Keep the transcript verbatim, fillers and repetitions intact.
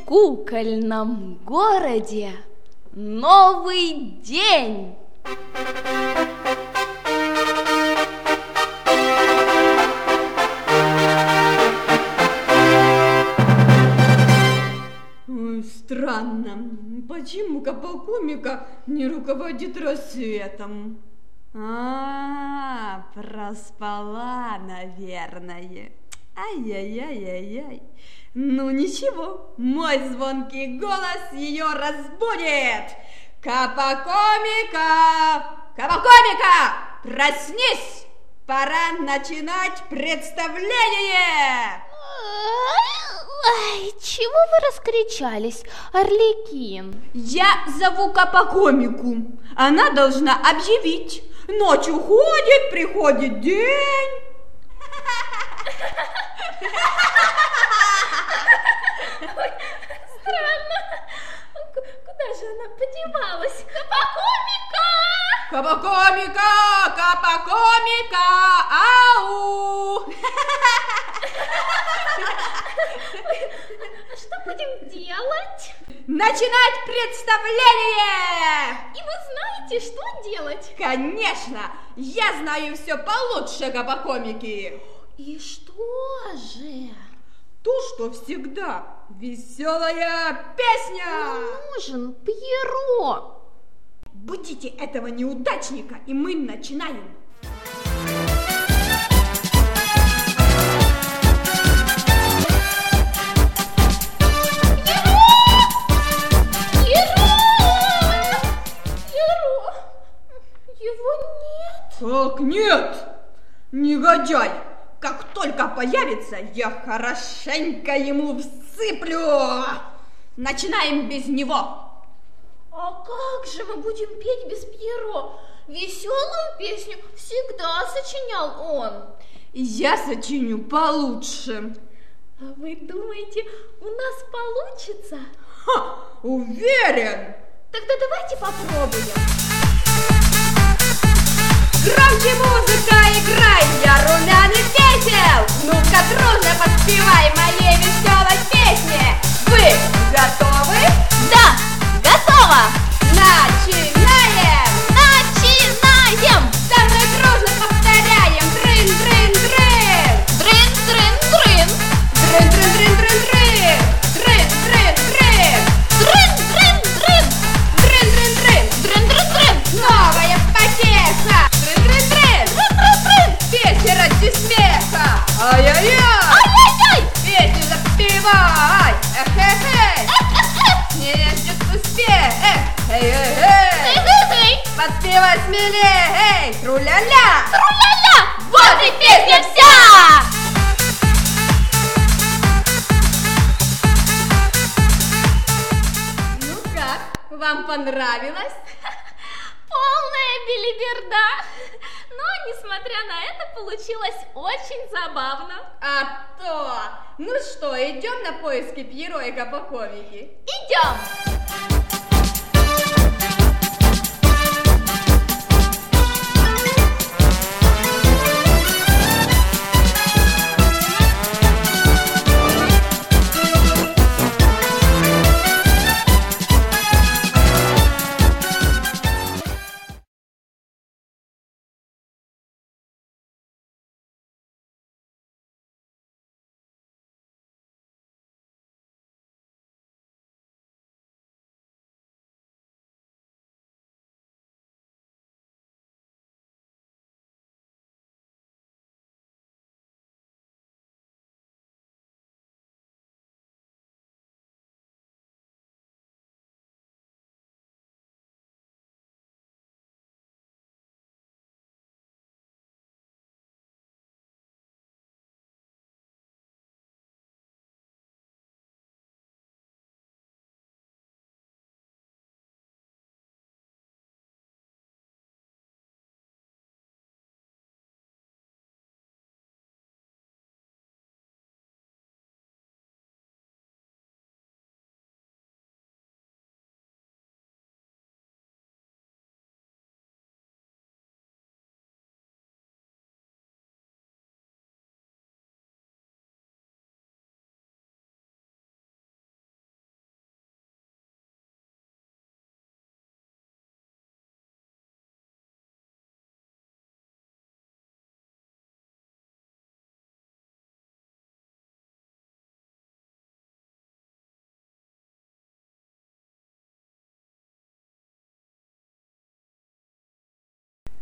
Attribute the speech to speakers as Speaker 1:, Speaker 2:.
Speaker 1: кукольном городе новый день.
Speaker 2: Странно, почему Капокомика не руководит рассветом? А, проспала, наверное. Ай-яй-яй-яй-яй. Ну ничего, мой звонкий голос ее разбудит. Капокомика! Капокомика! Проснись! Пора начинать представление!
Speaker 1: Ай, чего вы раскричались, Арлекин?
Speaker 2: Я зову Капокомику. Она должна объявить. Ночь уходит, приходит день.
Speaker 1: Ой, странно. Куда же она подевалась? Капокомика!
Speaker 2: Капокомика! Капокомика! Ау!
Speaker 1: А что будем делать?
Speaker 2: Начинать представление!
Speaker 1: И вы знаете, что делать?
Speaker 2: Конечно! Я знаю все получше Капокомики.
Speaker 1: И что же?
Speaker 2: То, что всегда веселая песня.
Speaker 1: Нам нужен Пьеро.
Speaker 2: Будите этого неудачника, и мы начинаем. Как нет? Негодяй! Как только появится, я хорошенько ему всыплю! Начинаем без него!
Speaker 1: А как же мы будем петь без Пьеро? Веселую песню всегда сочинял он.
Speaker 2: Я сочиню получше.
Speaker 1: А вы думаете, у нас получится?
Speaker 2: Ха, уверен!
Speaker 1: Тогда давайте попробуем.
Speaker 2: Громче музыка играй, я румяный весел. Ну-ка дружно подпевай моей веселой песне. Вы готовы?
Speaker 1: Да, готово.
Speaker 2: Начинаем!
Speaker 1: Начинаем!
Speaker 2: Со мной дружно повторяем. Дрын-дрын-дрын.
Speaker 1: Дрын-дрын-дрын.
Speaker 2: Дрын-дрын-дрын-дрын-дрын. Дрын-дрын-дрын.
Speaker 1: Дрын-дрын-дрын.
Speaker 2: Дрын-дрын-дрын.
Speaker 1: Дрын-дрын-дрын.
Speaker 2: Новая потеха. Дрын-дрын-дрын.
Speaker 1: Дрын-дрын-дрын.
Speaker 2: Песня ради смеха. Ай-яй-яй.
Speaker 1: Ай-яй-яй.
Speaker 2: Песню запевай. Эх-эх-эх. Не ждет успех. Эй-эй-эй.
Speaker 1: Эй-эй-эй.
Speaker 2: Подпевай смелее. Эй, тру-ля-ля.
Speaker 1: Тру-ля-ля. Вот и песня вся.
Speaker 2: Ну как, вам понравилось?
Speaker 1: Полная белиберда. Но, несмотря на это, получилось очень забавно.
Speaker 2: А то. Ну что, идем на поиски Пьеро и Капокомики?
Speaker 1: Идем.